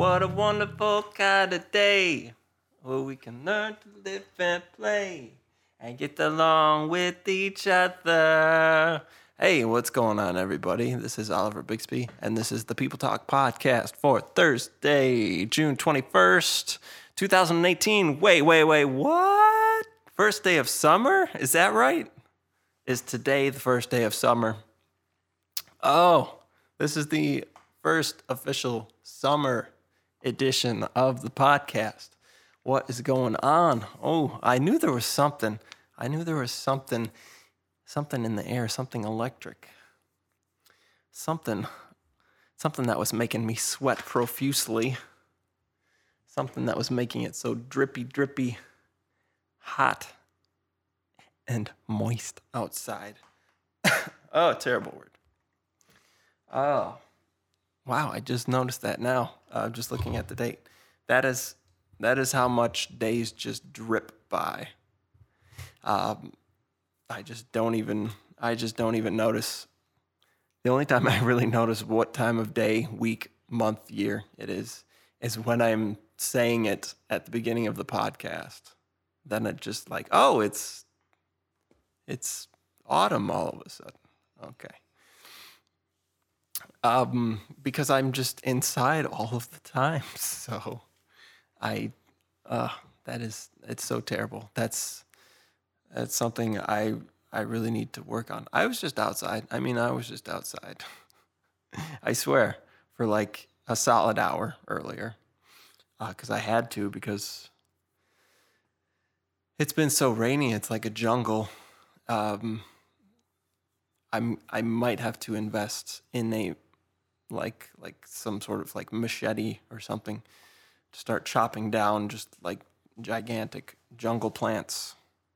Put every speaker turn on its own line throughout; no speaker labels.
What a wonderful kind of day where we can learn to live and play and get along with each other. Hey, what's going on, everybody? This is Oliver Bixby, and this is the People Talk Podcast for Thursday, June 21st, 2018. Wait, what? First day of summer? Is that right? Is today the first day of summer? Oh, this is the first official summer edition of the podcast. What is going on? Oh, I knew there was something. Something in the air, something electric. Something that was making me sweat profusely. Something that was making it so drippy, hot, and moist outside. Oh, terrible word. Oh, wow, I just noticed that now. Just looking at the date. That is how much days just drip by. I just don't even notice. The only time I really notice what time of day, week, month, year it is when I'm saying it at the beginning of the podcast. Then it just like, oh, it's autumn all of a sudden. Okay. Because I'm just inside all of the time. So it's so terrible. That's something I really need to work on. I was just outside. I swear, for like a solid hour earlier. Because I had to, because it's been so rainy. It's like a jungle. I might have to invest in a like some sort of like machete or something to start chopping down just like gigantic jungle plants.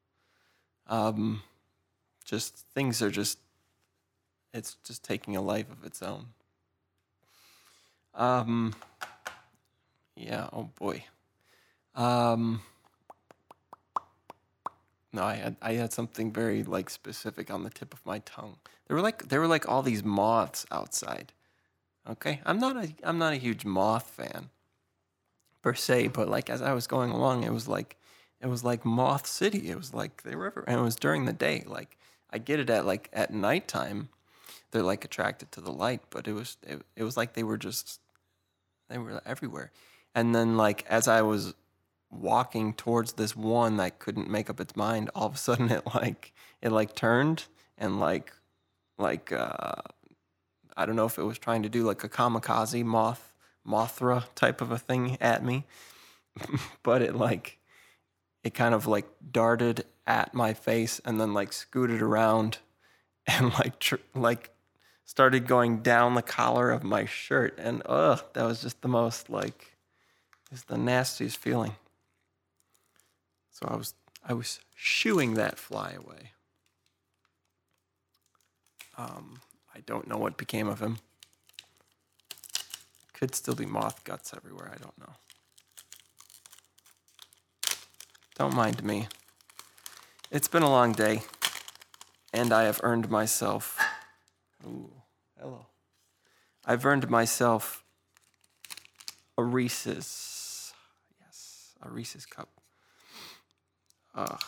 Just things are just, it's just taking a life of its own. Yeah, oh boy. No, I had something very like specific on the tip of my tongue. There were like all these moths outside. Okay, I'm not a huge moth fan per se, but like as I was going along, it was like Moth City. It was like they were everywhere, and it was during the day. Like I get it at nighttime, they're like attracted to the light, but it was like they were everywhere. And then like as I was walking towards this one that couldn't make up its mind, all of a sudden it turned and I don't know if it was trying to do like a kamikaze Mothra type of a thing at me, but it kind of like darted at my face and then like scooted around and started going down the collar of my shirt, and that was just the most it's the nastiest feeling. So I was shooing that fly away. I don't know what became of him. Could still be moth guts everywhere. I don't know. Don't mind me. It's been a long day, and I have earned myself. Ooh, hello. I've earned myself a Reese's. Yes, a Reese's cup. Ugh.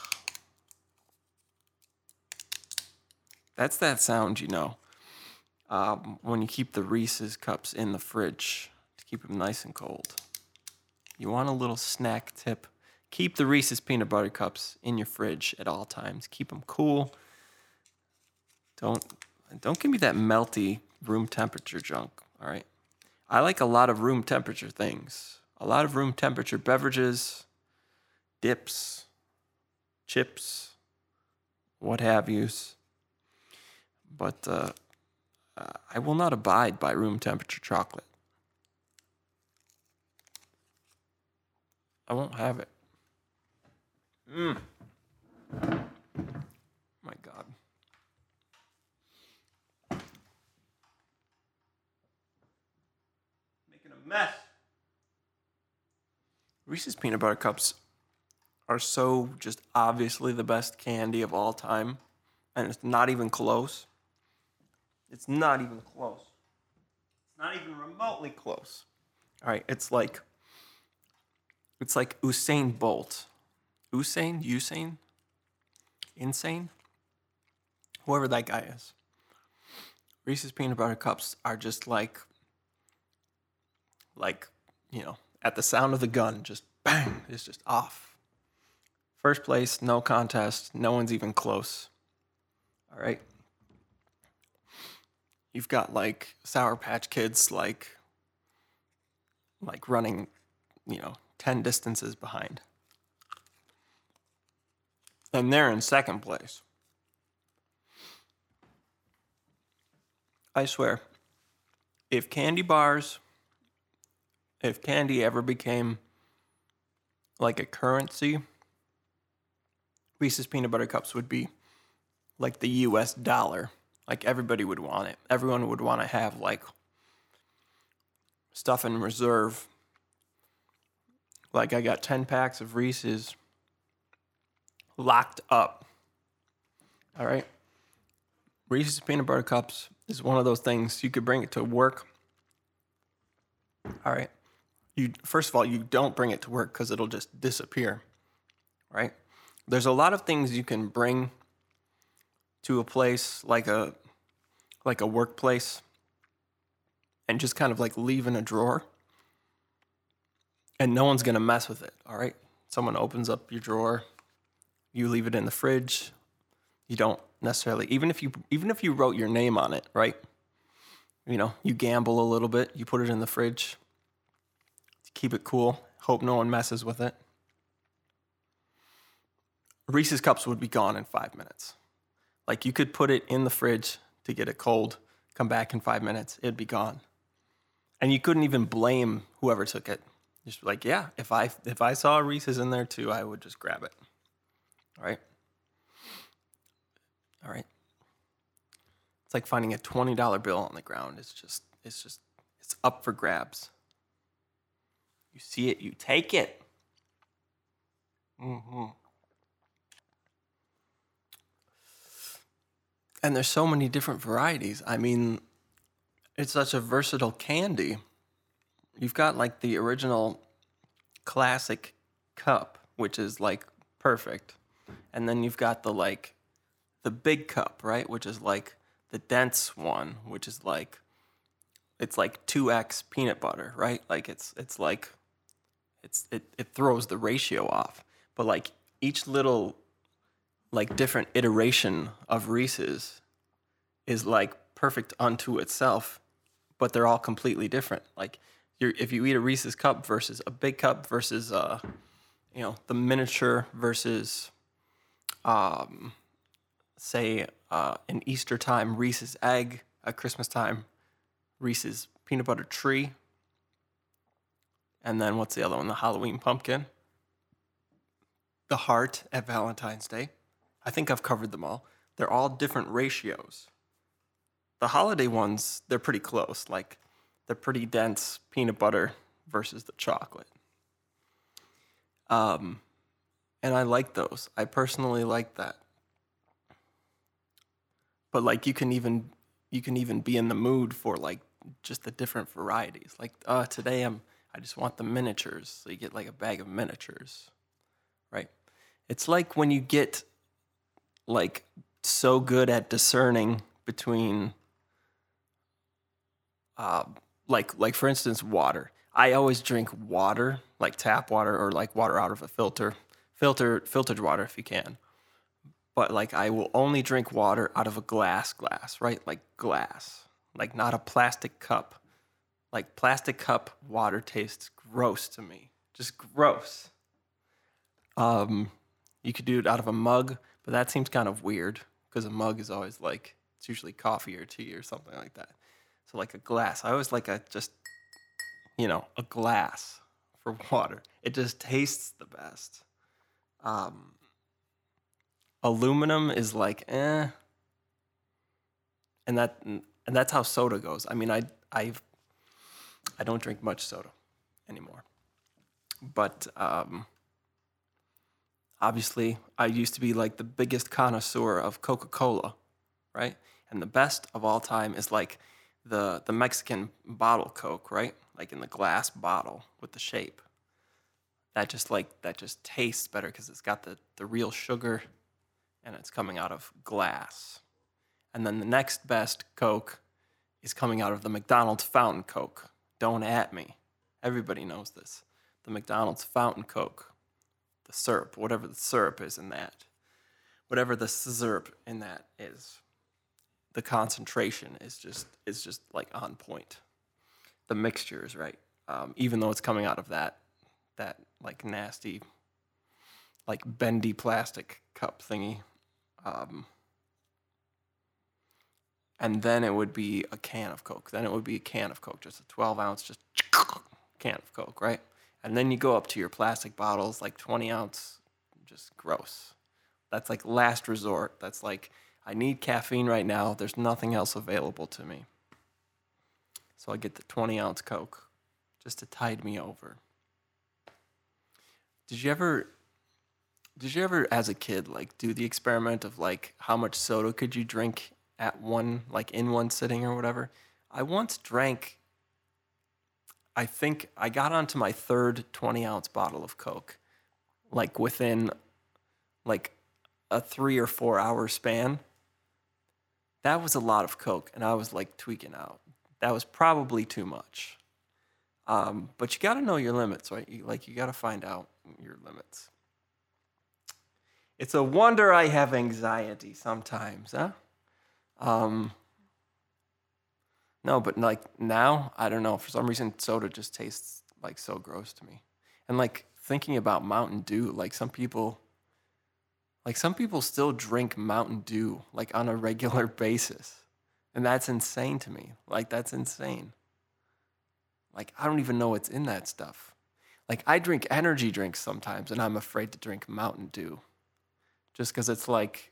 That's that sound, when you keep the Reese's cups in the fridge to keep them nice and cold. You want a little snack tip? Keep the Reese's peanut butter cups in your fridge at all times. Keep them cool. Don't give me that melty room temperature junk, all right? I like a lot of room temperature things. A lot of room temperature beverages, dips, chips, what have yous. But I will not abide by room temperature chocolate. I won't have it. My God. Making a mess. Reese's peanut butter cups are so just obviously the best candy of all time. And it's not even close. It's not even remotely close. All right, it's like Usain Bolt. Usain? Insane? Whoever that guy is. Reese's peanut butter cups are just like, at the sound of the gun, just bang, it's just off. First place, no contest, no one's even close. All right. You've got like Sour Patch Kids like running, 10 distances behind. And they're in second place. I swear, if candy ever became like a currency, Reese's peanut butter cups would be like the US dollar. Like everybody would want it. Everyone would want to have like stuff in reserve. Like I got 10 packs of Reese's locked up. All right. Reese's peanut butter cups is one of those things you could bring it to work. All right. First of all, you don't bring it to work because it'll just disappear. Right? There's a lot of things you can bring to a place like a workplace and just kind of like leave in a drawer. And no one's going to mess with it, all right? Someone opens up your drawer, you leave it in the fridge. You don't necessarily, even if you wrote your name on it, right? You gamble a little bit, you put it in the fridge to keep it cool, hope no one messes with it. Reese's cups would be gone in 5 minutes. Like you could put it in the fridge to get it cold, come back in 5 minutes, it'd be gone. And you couldn't even blame whoever took it. Just like, yeah, if I saw a Reese's in there too, I would just grab it. All right? All right. It's like finding a $20 bill on the ground. It's up for grabs. You see it, you take it. Mm-hmm. And there's so many different varieties. I mean, it's such a versatile candy. You've got like the original classic cup, which is like perfect. And then you've got the big cup, right? Which is like the dense one, which is like, it's like 2x peanut butter, right? Like it throws the ratio off. But like each little like different iteration of Reese's is like perfect unto itself, but they're all completely different. Like if you eat a Reese's cup versus a big cup versus the miniature versus say an Easter time Reese's egg, a Christmas time Reese's peanut butter tree, and then what's the other one? The Halloween pumpkin, the heart at Valentine's Day. I think I've covered them all. They're all different ratios. The holiday ones, they're pretty close. Like, they're pretty dense peanut butter versus the chocolate. And I like those. I personally like that. But like you can even be in the mood for like just the different varieties. Like today I just want the miniatures. So you get like a bag of miniatures. Right? It's like when you get like so good at discerning between like for instance water. I always drink water, like tap water or like water out of a filtered water if you can. But like I will only drink water out of a glass, right? Like glass, like not a plastic cup. Like plastic cup water tastes gross to me, just gross. You could do it out of a mug, but that seems kind of weird because a mug is always like, it's usually coffee or tea or something like that. So like a glass, I always like a glass for water. It just tastes the best. Aluminum is like, and that's how soda goes. I mean, I don't drink much soda anymore, but obviously I used to be like the biggest connoisseur of Coca-Cola, right? And the best of all time is like the Mexican bottle Coke, right? like in the glass bottle with the shape. That just tastes better because it's got the real sugar and it's coming out of glass. And then the next best Coke is coming out of the McDonald's Fountain Coke. Don't at me. Everybody knows this. The McDonald's Fountain Coke. The syrup, whatever the syrup is in that. Whatever the syrup in that is. The concentration is just like on point. The mixture is right. Even though it's coming out of that like nasty, like bendy plastic cup thingy. And then it would be a can of Coke. Just a 12-ounce, just can of Coke, right? And then you go up to your plastic bottles, like 20-ounce, just gross. That's like last resort. That's like, I need caffeine right now. There's nothing else available to me. So I get the 20-ounce Coke just to tide me over. Did you ever, as a kid, like do the experiment of like how much soda could you drink at one, like in one sitting or whatever? I once drank, I think I got onto my third 20-ounce bottle of Coke, like within like a 3 or 4 hour span. That was a lot of Coke, and I was like tweaking out. That was probably too much. But you got to know your limits, right? You got to find out your limits. It's a wonder I have anxiety sometimes, huh? No, but like now, I don't know. For some reason, soda just tastes like so gross to me. And like thinking about Mountain Dew, like some people still drink Mountain Dew like on a regular basis. And that's insane to me. Like that's insane. Like I don't even know what's in that stuff. Like I drink energy drinks sometimes and I'm afraid to drink Mountain Dew. Just because it's like,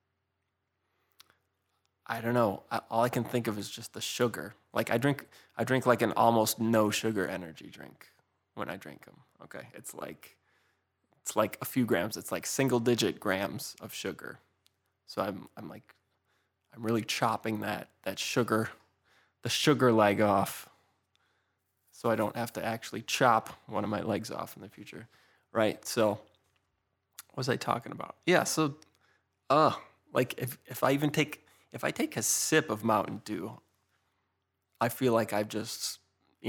I don't know. All I can think of is just the sugar. Like I drink like an almost no sugar energy drink when I drink them. Okay, it's like a few grams. It's like single digit grams of sugar. So I'm really chopping that sugar, the sugar leg off, so I don't have to actually chop one of my legs off in the future, right? So what was I talking about? Yeah. So, like if I take a sip of Mountain Dew, I feel like I've just,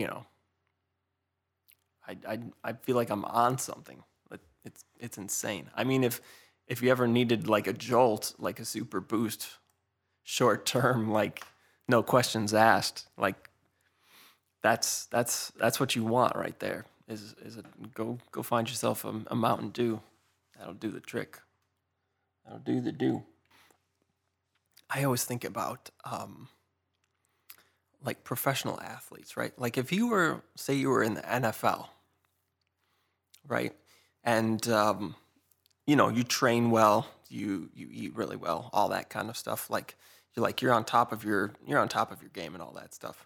I feel like I'm on something. It's insane. I mean, if you ever needed like a jolt, like a super boost, short term, like no questions asked, like that's what you want right there. Is go find yourself a Mountain Dew. That'll do the trick. That'll do the do. I always think about like professional athletes, right? Like if you were, say you were in the NFL, right? And you train well, you eat really well, all that kind of stuff. Like you're on top of your game and all that stuff.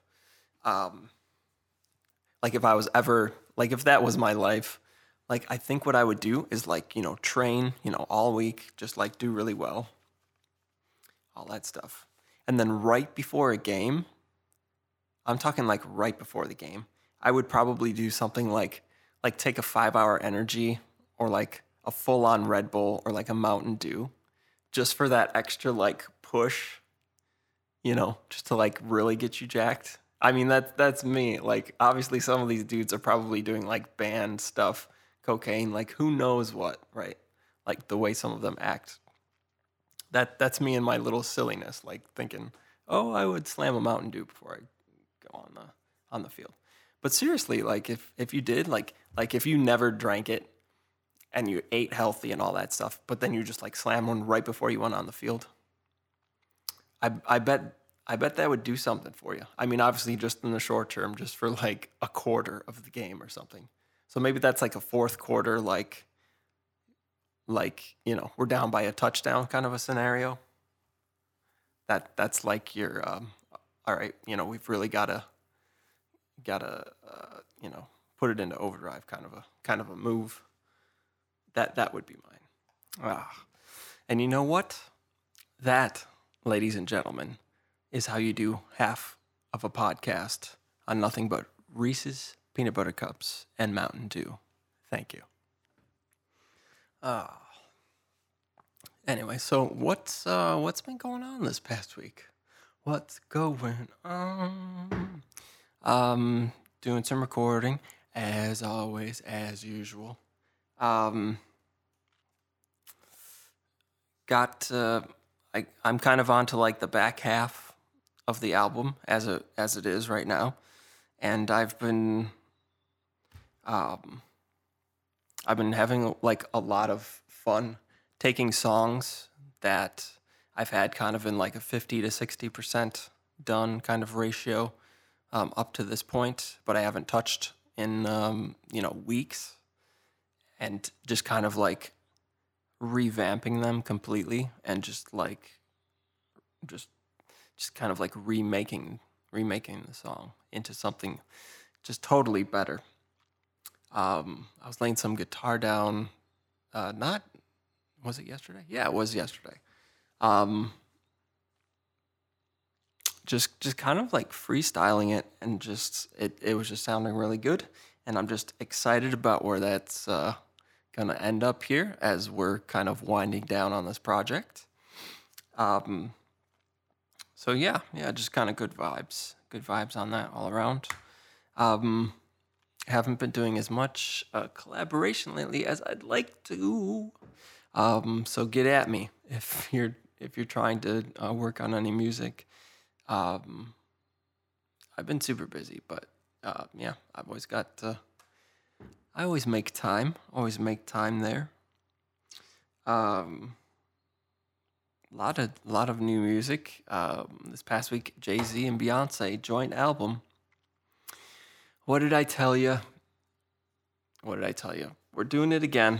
Like if I was ever, like if that was my life, like I think what I would do is like, train, all week, just like do really well, all that stuff. And then right before a game, I'm talking like right before the game, I would probably do something like take a 5-hour energy or like a full-on Red Bull or like a Mountain Dew just for that extra like push, just to like really get you jacked. I mean, that's me. Like obviously some of these dudes are probably doing like banned stuff, cocaine, like who knows what, right? Like the way some of them act. That's me and my little silliness, like thinking, oh, I would slam a Mountain Dew before I go on the field. But seriously, like if you did, like if you never drank it and you ate healthy and all that stuff, but then you just like slam one right before you went on the field, I bet that would do something for you. I mean, obviously just in the short term, just for like a quarter of the game or something. So maybe that's like a fourth quarter, like we're down by a touchdown kind of a scenario. That's like your all right, we've really gotta put it into overdrive kind of a move. That would be mine. And you know what? That, ladies and gentlemen, is how you do half of a podcast on nothing but Reese's Peanut Butter Cups and Mountain Dew. Thank you. Anyway, so what's been going on this past week? What's going on? Doing some recording as always, as usual. I'm kind of on to like the back half of the album as it is right now, and I've been having like a lot of fun taking songs that I've had kind of in like a 50 to 60% done kind of ratio up to this point, but I haven't touched in weeks, and just kind of like revamping them completely and just kind of like remaking the song into something just totally better. I was laying some guitar down, was it yesterday? Yeah, it was yesterday. Just kind of like freestyling it, and just it was just sounding really good, and I'm just excited about where that's gonna end up here as we're kind of winding down on this project. So yeah, just kind of good vibes on that all around. Haven't been doing as much collaboration lately as I'd like to. So get at me if you're trying to work on any music. I've been super busy, but I've always got. I always make time. Always make time there. Lot of new music. This past week, Jay-Z and Beyonce joint album. What did I tell you? We're doing it again.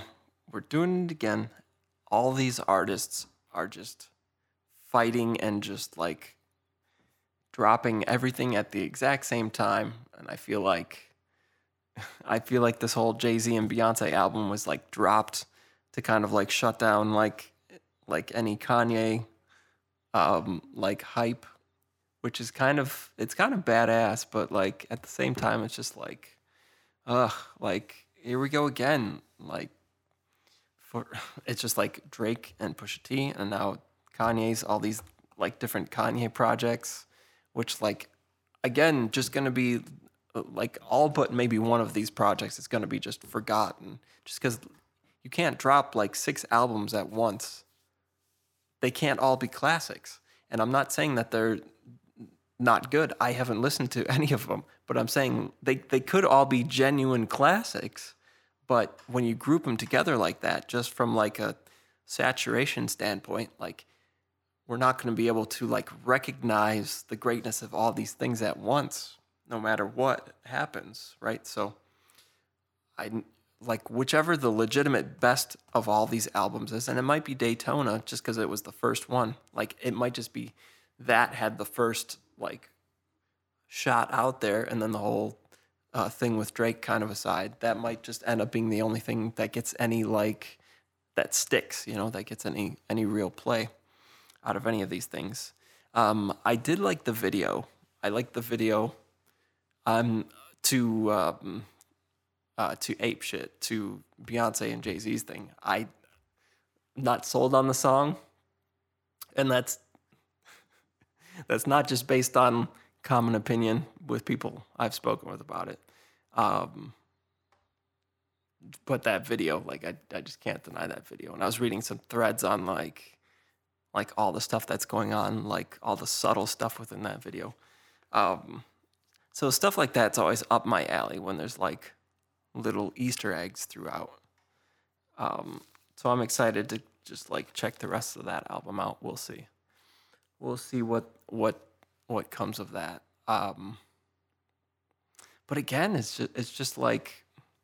All these artists are just fighting and just like dropping everything at the exact same time, and I feel like this whole Jay-Z and Beyonce album was like dropped to kind of like shut down like any Kanye like hype, which is kind of badass, but like at the same time it's just like like here we go again, like it's just like Drake and Pusha T, and now Kanye's all these like different Kanye projects, which like again just gonna be like all but maybe one of these projects is gonna be just forgotten, just because you can't drop like 6 albums at once. They can't all be classics, and I'm not saying that they're not good. I haven't listened to any of them, but I'm saying they could all be genuine classics. But when you group them together like that, just from like a saturation standpoint, like we're not going to be able to like recognize the greatness of all these things at once, no matter what happens, right? So I like whichever the legitimate best of all these albums is, and it might be Daytona just because it was the first one. Like it might just be that had the first like shot out there, and then the whole thing with Drake kind of aside, that might just end up being the only thing that gets any like that sticks, that gets any real play out of any of these things. I did like the video. I like the video to Ape Shit, to Beyonce and Jay-Z's thing. I'm not sold on the song, and that's not just based on common opinion with people I've spoken with about it. But that video, like I just can't deny that video. And I was reading some threads on like all the stuff that's going on, like all the subtle stuff within that video. So stuff like that's always up my alley when there's like little Easter eggs throughout. So I'm excited to just like check the rest of that album out. We'll see what comes of that. But again, it's just like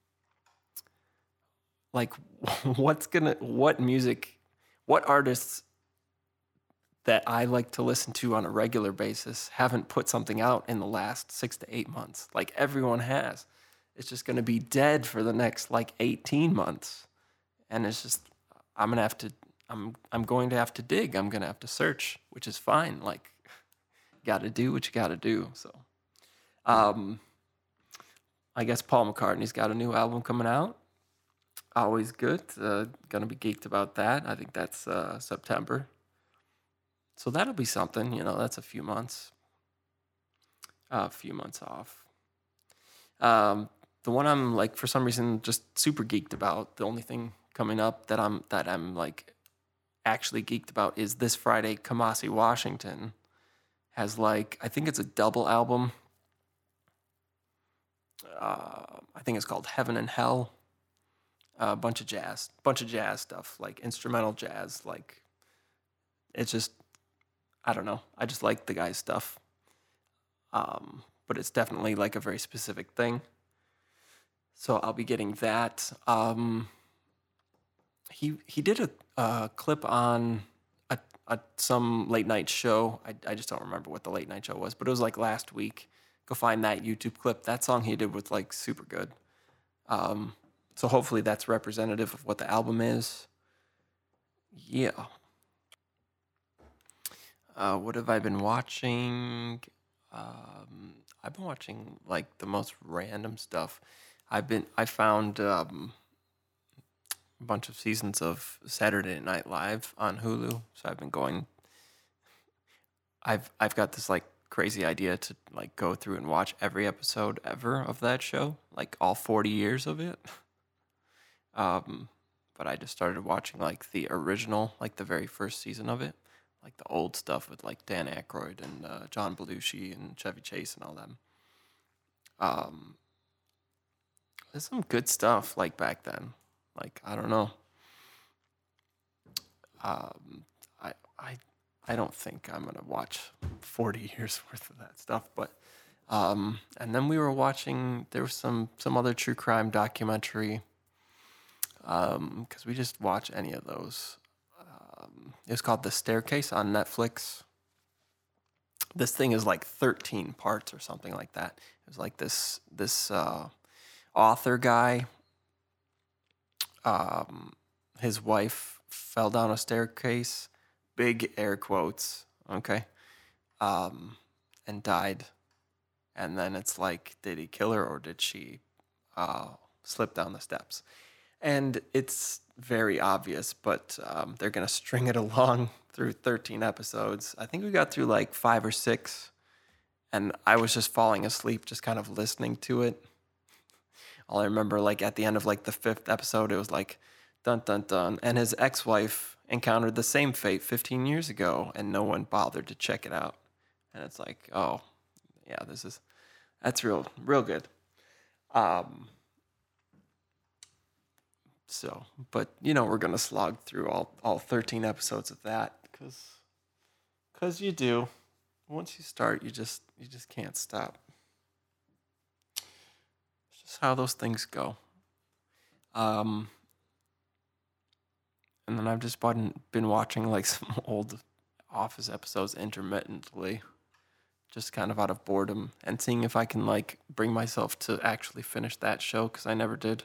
what artists that I like to listen to on a regular basis haven't put something out in the last 6 to 8 months. Like everyone has. It's just going to be dead for the next like 18 months. And it's just, I'm going to have to dig. I'm going to have to search, which is fine. Like, got to do what you got to do. So, I guess Paul McCartney's got a new album coming out. Always good. Gonna be geeked about that. I think that's September. So that'll be something. That's a few months. A few months off. The one I'm like for some reason just super geeked about. The only thing coming up that I'm like actually geeked about is this Friday. Kamasi Washington has like I think it's a double album. I think it's called Heaven and Hell. A bunch of jazz stuff, like instrumental jazz. Like it's just I don't know. I just like the guy's stuff. But it's definitely like a very specific thing. So I'll be getting that. He did a clip on some late night show. I just don't remember what the late night show was, but it was like last week. Go find that YouTube clip. That song he did was like super good. So hopefully that's representative of what the album is. Yeah. What have I been watching? I've been watching like the most random stuff. I found a bunch of seasons of Saturday Night Live on Hulu. So I've been going. I've got this like crazy idea to like go through and watch every episode ever of that show, like all 40 years of it. But I just started watching like the original, like the very first season of it, like the old stuff with like Dan Aykroyd and John Belushi and Chevy Chase and all them. There's some good stuff like back then. Like I don't know. I don't think I'm gonna watch 40 years worth of that stuff, but and then we were watching. There was some other true crime documentary. Because we just watch any of those. It was called The Staircase on Netflix. This thing is like 13 parts or something like that. It was like this author guy. His wife fell down a staircase, big air quotes, okay, and died. And then it's like, did he kill her or did she slip down the steps? And it's very obvious, but they're going to string it along through 13 episodes. I think we got through like 5 or 6, and I was just falling asleep, just kind of listening to it. All I remember, like at the end of like the 5th episode, it was like, dun, dun, dun. And his ex-wife encountered the same fate 15 years ago, and no one bothered to check it out. And it's like, oh, yeah, that's real good. So, but we're gonna slog through all 13 episodes of that because you do. Once you start, you just can't stop. It's just how those things go. And then I've just been watching like some old Office episodes intermittently, just kind of out of boredom, and seeing if I can like bring myself to actually finish that show because I never did.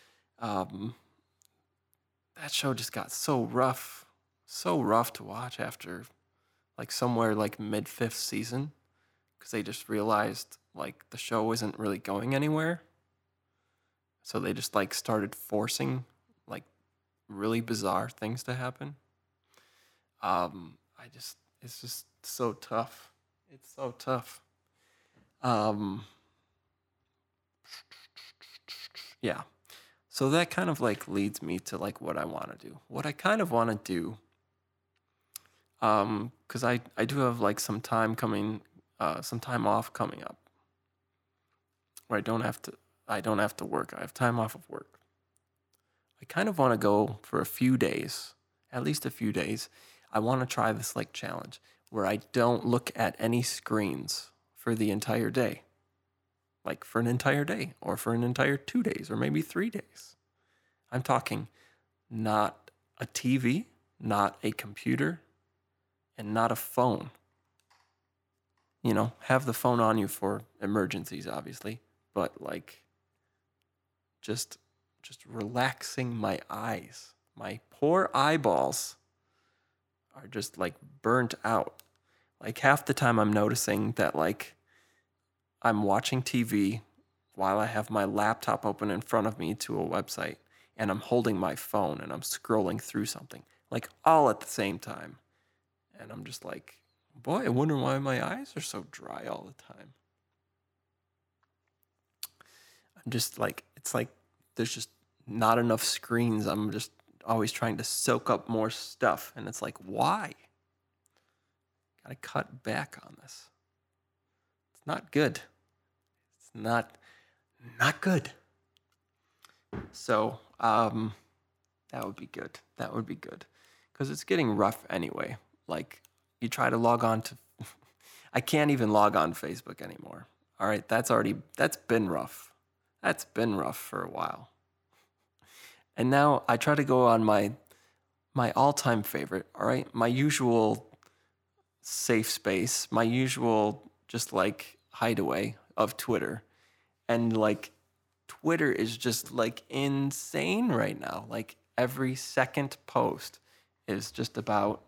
That show just got so rough to watch after like somewhere like mid-5th season because they just realized like the show isn't really going anywhere. So they just like started forcing like really bizarre things to happen. It's just so tough. It's so tough. Yeah. So that kind of like leads me to like what I want to do. What I kind of want to do, because I do have like some time off coming up, where I don't have to work. I have time off of work. I kind of want to go for a few days, at least a few days. I want to try this like challenge where I don't look at any screens for the entire day. Like for an entire day or for an entire 2 days or maybe 3 days. I'm talking not a TV, not a computer, and not a phone. Have the phone on you for emergencies, obviously, but like just relaxing my eyes. My poor eyeballs are just like burnt out. Like half the time I'm noticing that like I'm watching TV while I have my laptop open in front of me to a website and I'm holding my phone and I'm scrolling through something, like all at the same time. And I'm just like, boy, I wonder why my eyes are so dry all the time. I'm just like, it's like there's just not enough screens. I'm just always trying to soak up more stuff. And it's like, why? Gotta cut back on this. It's not good. It's not good. So, that would be good. That would be good. Because it's getting rough anyway. Like, you try to log on to... I can't even log on to Facebook anymore. All right, that's been rough. That's been rough for a while. And now I try to go on my all-time favorite, all right? My usual safe space, my usual just like hideaway of Twitter. And like Twitter is just like insane right now. Like every second post is just about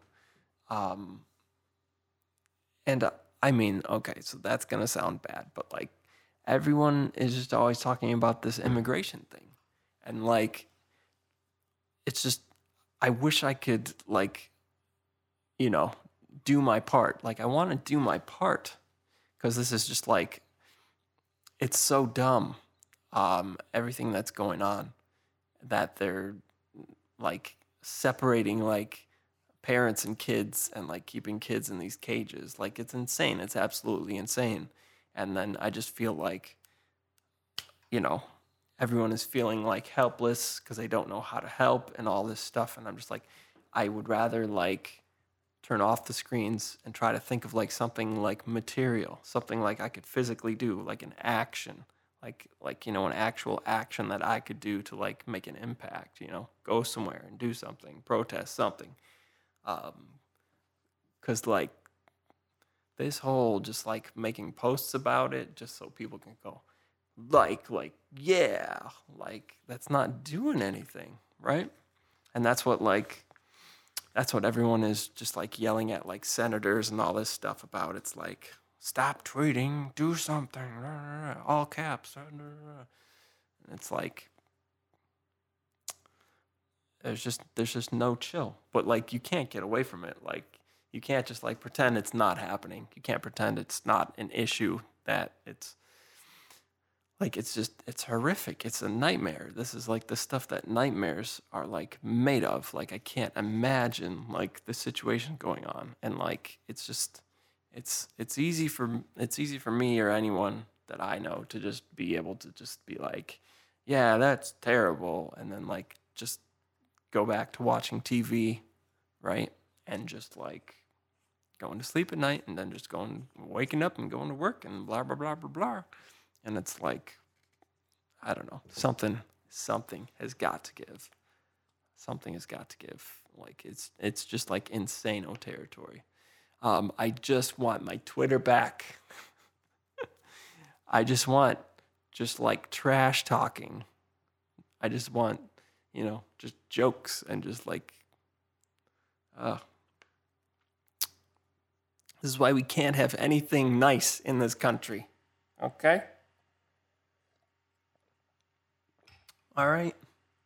and I mean, okay, so that's going to sound bad, but like everyone is just always talking about this immigration thing. And like it's just I wish I could like do my part. Like I want to do my part because this is just like it's so dumb. Everything that's going on, that they're like separating like parents and kids and like keeping kids in these cages. Like it's insane. It's absolutely insane. And then I just feel like, everyone is feeling like helpless because they don't know how to help and all this stuff. And I'm just like, I would rather like turn off the screens and try to think of like something like material, something like I could physically do, like an action, like an actual action that I could do to like make an impact, go somewhere and do something, protest something. Because like this whole just like making posts about it just so people can go like yeah, like that's not doing anything, right? And that's what everyone is just like yelling at like senators and all this stuff about. It's like, stop tweeting, do something, all caps. And it's like there's just no chill. But like you can't get away from it. Like you can't just like pretend it's not happening. You can't pretend it's not an issue, that it's like it's horrific. It's a nightmare. This is like the stuff that nightmares are like made of. Like I can't imagine like the situation going on. And like it's just it's easy for me or anyone that I know to just be able to just be like, yeah, that's terrible, and then like just go back to watching TV, right? And just like going to sleep at night and then just waking up and going to work and blah, blah, blah, blah, blah. And it's like, I don't know, something has got to give. Something has got to give. Like it's just like insano territory. I just want my Twitter back. I just want like trash talking. I just want, just jokes and just like, this is why we can't have anything nice in this country. Okay? All right.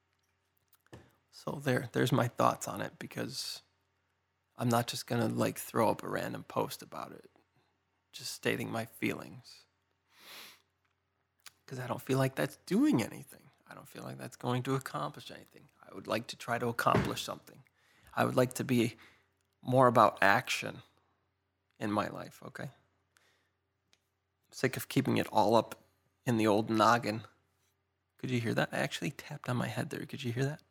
So there's my thoughts on it, because I'm not just going to like throw up a random post about it, just stating my feelings. Because I don't feel like that's doing anything. I don't feel like that's going to accomplish anything. I would like to try to accomplish something. I would like to be more about action in my life, okay? I'm sick of keeping it all up in the old noggin. Could you hear that? I actually tapped on my head there. Could you hear that?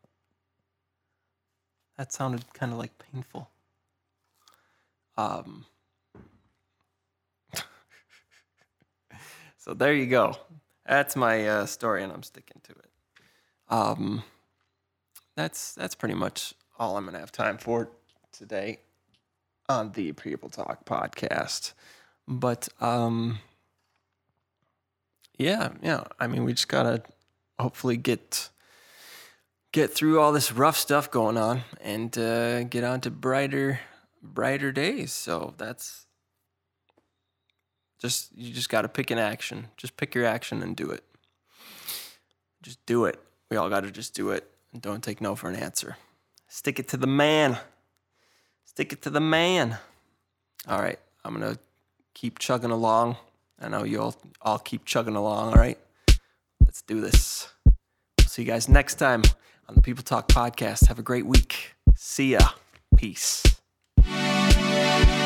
That sounded kind of like painful. So there you go. That's my story, and I'm sticking to it. That's pretty much all I'm going to have time for today on the People Talk podcast. But yeah. I mean, we just gotta hopefully get through all this rough stuff going on and get on to brighter days. So you just got to pick an action. Just pick your action and do it. Just do it. We all got to just do it. And don't take no for an answer. Stick it to the man. Stick it to the man. All right. I'm going to keep chugging along. I know you all keep chugging along. All right. Let's do this. We'll see you guys next time on the People Talk Podcast. Have a great week. See ya. Peace.